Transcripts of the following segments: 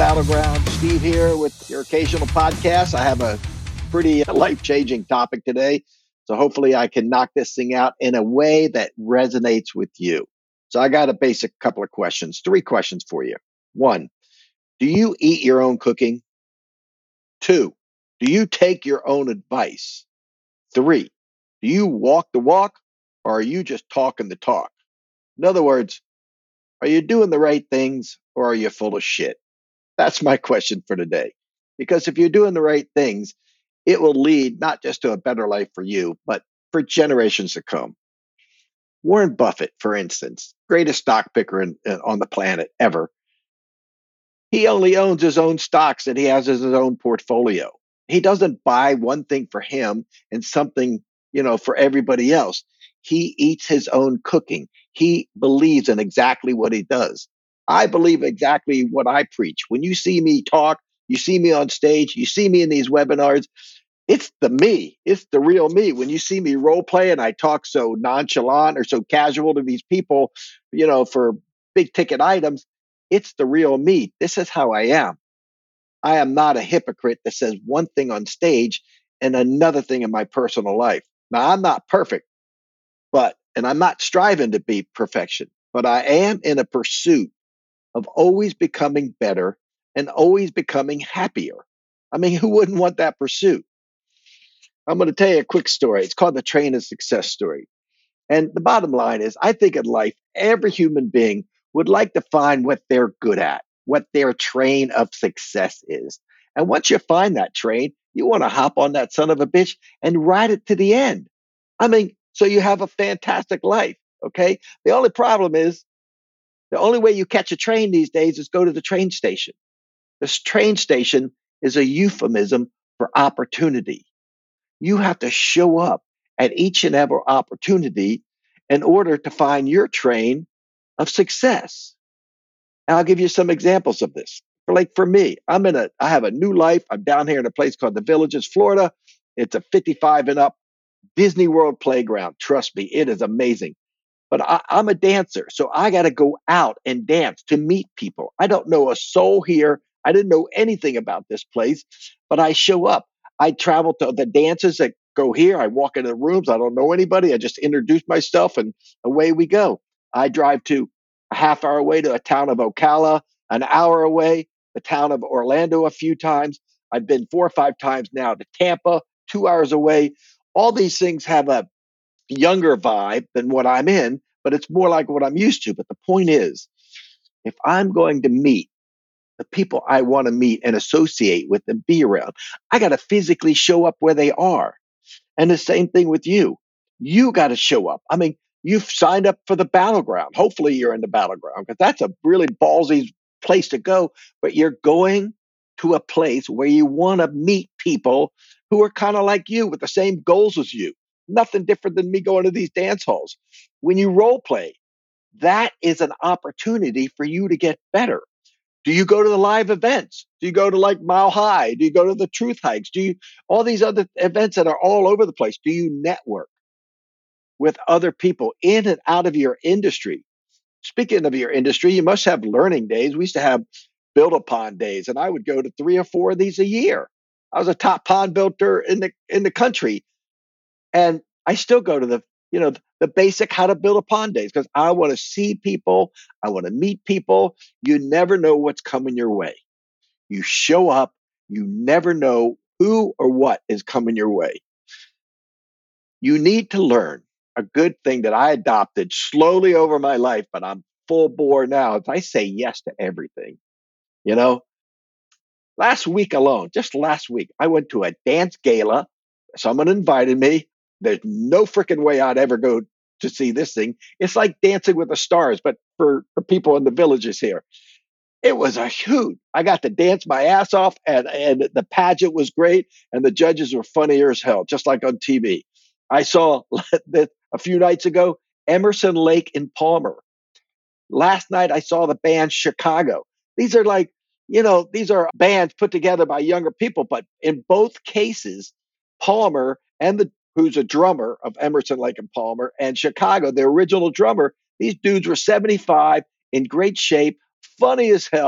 Battleground. Steve here with your occasional podcast. I have a pretty life-changing topic today. So hopefully I can knock this thing out in a way that resonates with you. So I got a basic couple of questions, 3 questions for you. 1, do you eat your own cooking? 2, do you take your own advice? 3, do you walk the walk or are you just talking the talk? In other words, are you doing the right things or are you full of shit? That's my question for today. Because if you're doing the right things, it will lead not just to a better life for you, but for generations to come. Warren Buffett, for instance, greatest stock picker on the planet ever. He only owns his own stocks and he has his own portfolio. He doesn't buy one thing for him and something, for everybody else. He eats his own cooking. He believes in exactly what he does. I believe exactly what I preach. When you see me talk, you see me on stage, you see me in these webinars, it's the me. It's the real me. When you see me role play and I talk so nonchalant or so casual to these people, for big ticket items, it's the real me. This is how I am. I am not a hypocrite that says one thing on stage and another thing in my personal life. Now, I'm not perfect, and I'm not striving to be perfection, but I am in a pursuit of always becoming better and always becoming happier. I mean, who wouldn't want that pursuit? I'm going to tell you a quick story. It's called the Train of Success story. And the bottom line is, I think in life, every human being would like to find what they're good at, what their train of success is. And once you find that train, you want to hop on that son of a bitch and ride it to the end. I mean, so you have a fantastic life, okay? The only problem is, the only way you catch a train these days is go to the train station. This train station is a euphemism for opportunity. You have to show up at each and every opportunity in order to find your train of success. And I'll give you some examples of this. For me, I have a new life. I'm down here in a place called the Villages, Florida. It's a 55 and up Disney World playground. Trust me, it is amazing. But I'm a dancer, so I got to go out and dance to meet people. I don't know a soul here. I didn't know anything about this place, but I show up. I travel to the dances that go here. I walk into the rooms. I don't know anybody. I just introduce myself and away we go. I drive to a half hour away to a town of Ocala, an hour away, the town of Orlando a few times. I've been 4 or 5 times now to Tampa, 2 hours away. All these things have a younger vibe than what I'm in, but it's more like what I'm used to. But the point is, if I'm going to meet the people I want to meet and associate with and be around, I got to physically show up where they are. And the same thing with you. You got to show up. I mean, you've signed up for the Battleground. Hopefully you're in the Battleground because that's a really ballsy place to go, but you're going to a place where you want to meet people who are kind of like you with the same goals as you. Nothing different than me going to these dance halls. When you role play, that is an opportunity for you to get better. Do you go to the live events? Do you go to like Mile High? Do you go to the Truth Hikes? Do you all these other events that are all over the place? Do you network with other people in and out of your industry? Speaking of your industry, you must have learning days. We used to have build a pond days, and I would go to 3 or 4 of these a year. I was a top pond builder in the country. And I still go to the basic how to build a pond days because I want to see people. I want to meet people. You never know what's coming your way. You show up. You never know who or what is coming your way. You need to learn a good thing that I adopted slowly over my life, but I'm full bore now. Is I say yes to everything. Last week alone, just last week, I went to a dance gala. Someone invited me. There's no freaking way I'd ever go to see this thing. It's like Dancing with the Stars, but for the people in the villages here. It was a huge. I got to dance my ass off, and the pageant was great, and the judges were funnier as hell, just like on TV. I saw a few nights ago Emerson, Lake and Palmer. Last night I saw the band Chicago. These are these are bands put together by younger people, but in both cases, Palmer who's a drummer of Emerson, Lake and Palmer, and Chicago, the original drummer, these dudes were 75, in great shape, funny as hell,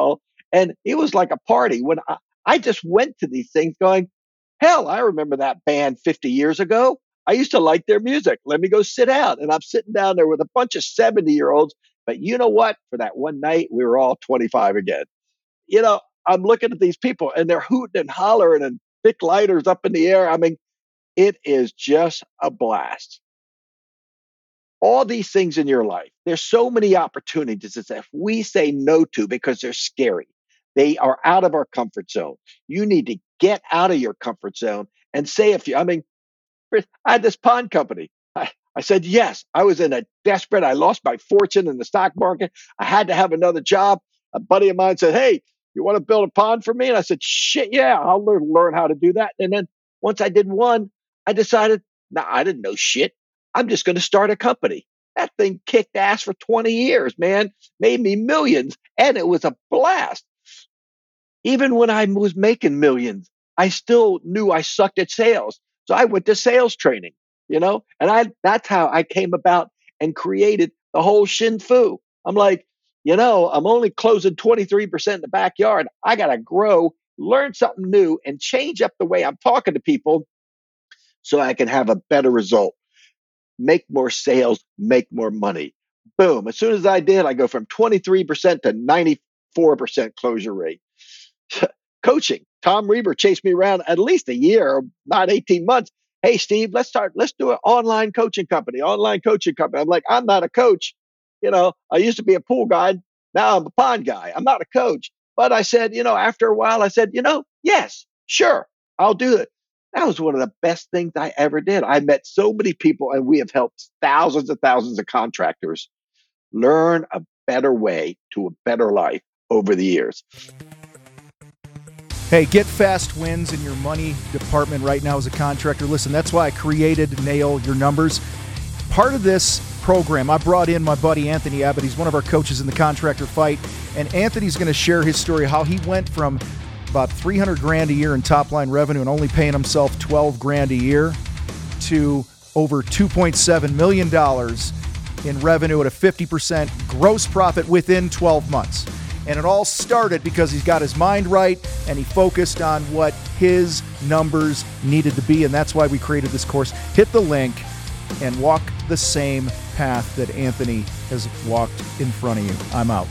And it was like a party when I just went to these things going, hell, I remember that band 50 years ago. I used to like their music. Let me go sit down. And I'm sitting down there with a bunch of 70-year-olds. But you know what? For that one night, we were all 25 again. You know, I'm looking at these people and they're hooting and hollering and big lighters up in the air. I mean, it is just a blast. All these things in your life, there's so many opportunities that if we say no to because they're scary, they are out of our comfort zone. You need to get out of your comfort zone and say, if you, I mean, I had this pond company. I said yes. I was in a desperate. I lost my fortune in the stock market. I had to have another job. A buddy of mine said, "Hey, you want to build a pond for me?" And I said, "Shit, yeah, I'll learn how to do that." And then once I did one, I decided, no, I didn't know shit. I'm just going to start a company. That thing kicked ass for 20 years, man. Made me millions, and it was a blast. Even when I was making millions, I still knew I sucked at sales. So I went to sales training, and that's how I came about and created the whole Shin Fu. I'm like, I'm only closing 23% in the backyard. I got to grow, learn something new, and change up the way I'm talking to people so I can have a better result, make more sales, make more money. Boom. As soon as I did, I go from 23% to 94% closure rate. Coaching. Tom Reber chased me around at least a year, not 18 months. Hey, Steve, let's do an online coaching company. I'm like, I'm not a coach. I used to be a pool guide. Now I'm a pond guy. I'm not a coach. But I said, after a while, I said, yes, sure, I'll do it. That was one of the best things I ever did. I met so many people, and we have helped thousands and thousands of contractors learn a better way to a better life over the years. Hey, get fast wins in your money department right now as a contractor. Listen, that's why I created Nail Your Numbers. Part of this program, I brought in my buddy Anthony Abbott. He's one of our coaches in the contractor fight. And Anthony's going to share his story, how he went from about $300,000 a year in top line revenue and only paying himself $12,000 a year to over $2.7 million in revenue at a 50% gross profit within 12 months. And it all started because he's got his mind right and he focused on what his numbers needed to be. And that's why we created this course. Hit the link and walk the same path that Anthony has walked in front of you. I'm out.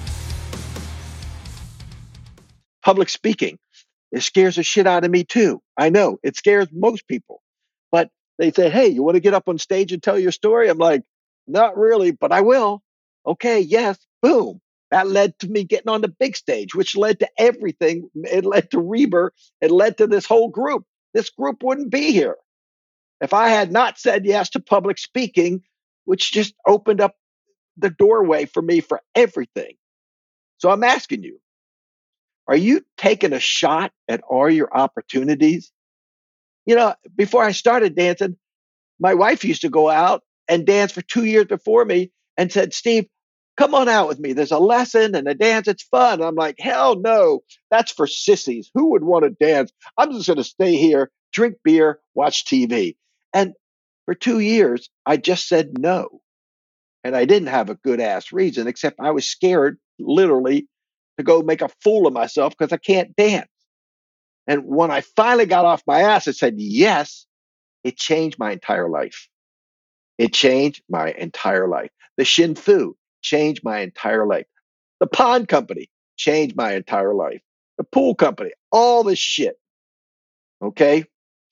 Public speaking. It scares the shit out of me too. I know it scares most people, but they say, "Hey, you want to get up on stage and tell your story?" I'm like, not really, but I will. Okay. Yes. Boom. That led to me getting on the big stage, which led to everything. It led to Reber. It led to this whole group. This group wouldn't be here if I had not said yes to public speaking, which just opened up the doorway for me for everything. So I'm asking you, are you taking a shot at all your opportunities? Before I started dancing, my wife used to go out and dance for 2 years before me and said, "Steve, come on out with me. There's a lesson and a dance. It's fun." I'm like, hell no, that's for sissies. Who would want to dance? I'm just going to stay here, drink beer, watch TV. And for 2 years, I just said no. And I didn't have a good ass reason, except I was scared, literally, to go make a fool of myself because I can't dance. And when I finally got off my ass and said yes, it changed my entire life. It changed my entire life. The Shin Fu changed my entire life. The pond company changed my entire life. The pool company, all this shit. Okay?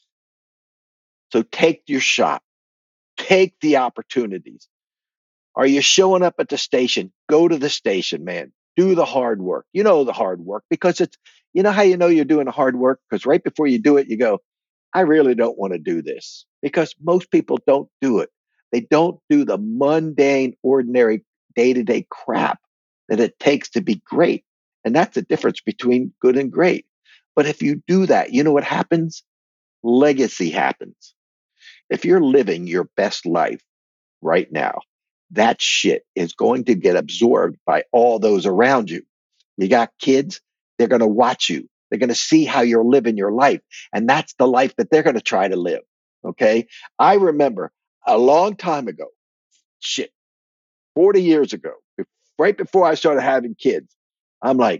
So take your shot. Take the opportunities. Are you showing up at the station? Go to the station, man. Do the hard work. You know the hard work because how you know you're doing the hard work? Because right before you do it, you go, I really don't want to do this, because most people don't do it. They don't do the mundane, ordinary, day-to-day crap that it takes to be great. And that's the difference between good and great. But if you do that, you know what happens? Legacy happens. If you're living your best life right now, that shit is going to get absorbed by all those around you. You got kids, they're going to watch you. They're going to see how you're living your life. And that's the life that they're going to try to live. Okay. I remember a long time ago, 40 years ago, right before I started having kids, I'm like,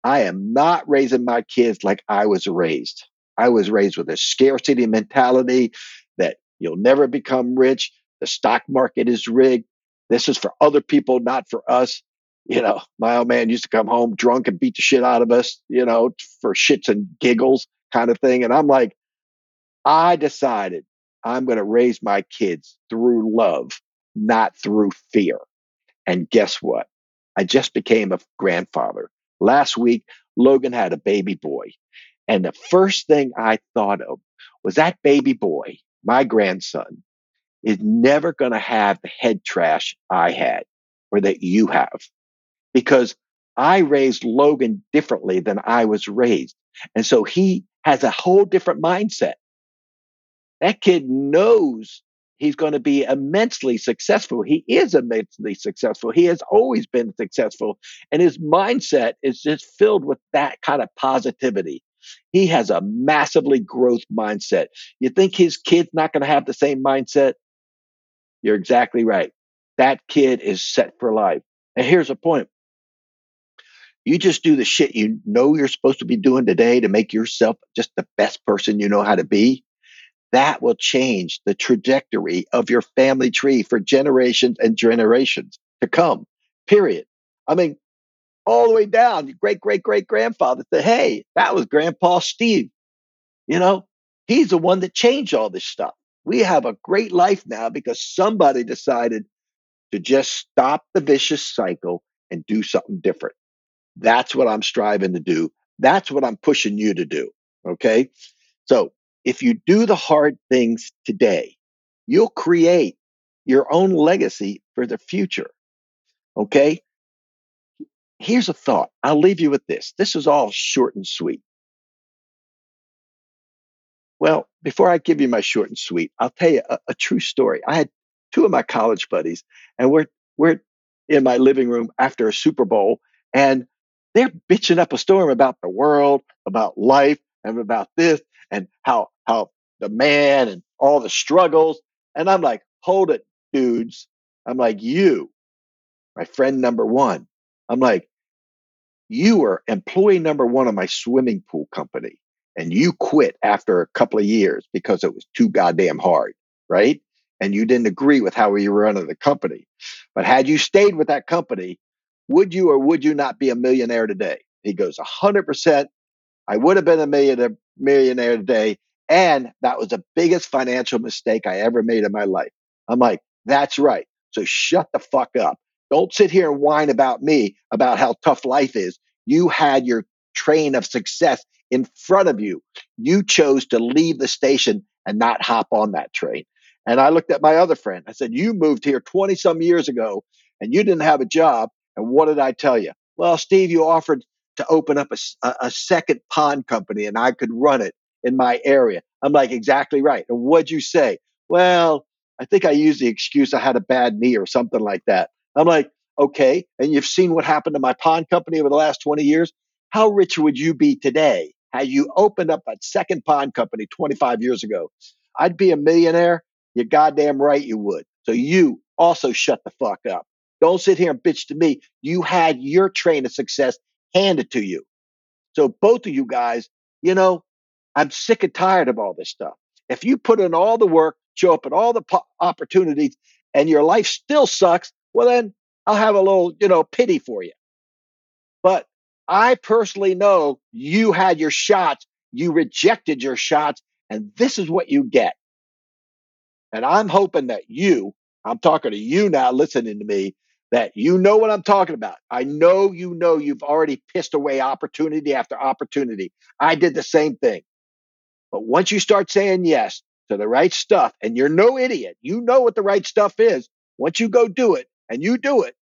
I am not raising my kids like I was raised. I was raised with a scarcity mentality that you'll never become rich. The stock market is rigged. This is for other people, not for us. My old man used to come home drunk and beat the shit out of us, for shits and giggles kind of thing. And I'm like, I decided I'm going to raise my kids through love, not through fear. And guess what? I just became a grandfather. Last week, Logan had a baby boy. And the first thing I thought of was that baby boy, my grandson, is never going to have the head trash I had or that you have because I raised Logan differently than I was raised. And so he has a whole different mindset. That kid knows he's going to be immensely successful. He is immensely successful. He has always been successful. And his mindset is just filled with that kind of positivity. He has a massively growth mindset. You think his kid's not going to have the same mindset? You're exactly right. That kid is set for life. And here's the point. You just do the shit you know you're supposed to be doing today to make yourself just the best person you know how to be. That will change the trajectory of your family tree for generations and generations to come, period. I mean, all the way down, your great, great, great grandfather said, hey, that was Grandpa Steve. You know, he's the one that changed all this stuff. We have a great life now because somebody decided to just stop the vicious cycle and do something different. That's what I'm striving to do. That's what I'm pushing you to do. Okay. So if you do the hard things today, you'll create your own legacy for the future. Okay. Here's a thought. I'll leave you with this. This is all short and sweet. Well, before I give you my short and sweet, I'll tell you a true story. I had two of my college buddies, and we're in my living room after a Super Bowl, and they're bitching up a storm about the world, about life, and about this, and how the man and all the struggles. And I'm like, hold it, dudes. I'm like, you, my friend number one. I'm like, you were employee number one of my swimming pool company and you quit after a couple of years because it was too goddamn hard, right? And you didn't agree with how we were running the company. But had you stayed with that company, would you or would you not be a millionaire today? He goes, 100%. I would have been a millionaire today. And that was the biggest financial mistake I ever made in my life. I'm like, that's right. So shut the fuck up. Don't sit here and whine about me about how tough life is. You had your train of success in front of you. You chose to leave the station and not hop on that train. And I looked at my other friend. I said, you moved here 20 some years ago and you didn't have a job. And what did I tell you? Well, Steve, you offered to open up a second pond company and I could run it in my area. I'm like, exactly right. And what'd you say? Well, I think I used the excuse I had a bad knee or something like that. I'm like, okay. And you've seen what happened to my pond company over the last 20 years. How rich would you be today had you opened up a second pond company 25 years ago? I'd be a millionaire. You're goddamn right you would. So you also shut the fuck up. Don't sit here and bitch to me. You had your train of success handed to you. So both of you guys, I'm sick and tired of all this stuff. If you put in all the work, show up at all the opportunities, and your life still sucks, well, then I'll have a little, pity for you. But I personally know you had your shots, you rejected your shots, and this is what you get. And I'm hoping that I'm talking to you now, listening to me, that you know what I'm talking about. I know you've already pissed away opportunity after opportunity. I did the same thing. But once you start saying yes to the right stuff, and you're no idiot, you know what the right stuff is. Once you go do it and you do it,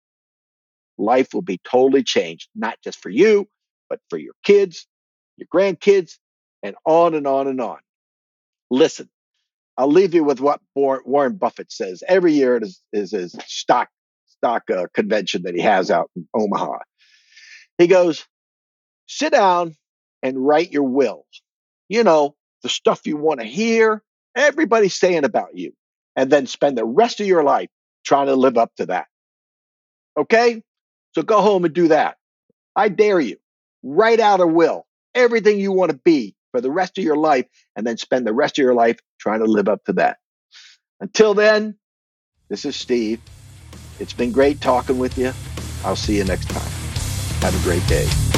life will be totally changed, not just for you, but for your kids, your grandkids, and on and on and on. Listen, I'll leave you with what Warren Buffett says. Every year it is his stock convention that he has out in Omaha. He goes, sit down and write your will. The stuff you want to hear, everybody's saying about you, and then spend the rest of your life trying to live up to that. Okay? So go home and do that. I dare you. write out a will, everything you want to be for the rest of your life, and then spend the rest of your life trying to live up to that. Until then, this is Steve. It's been great talking with you. I'll see you next time. Have a great day.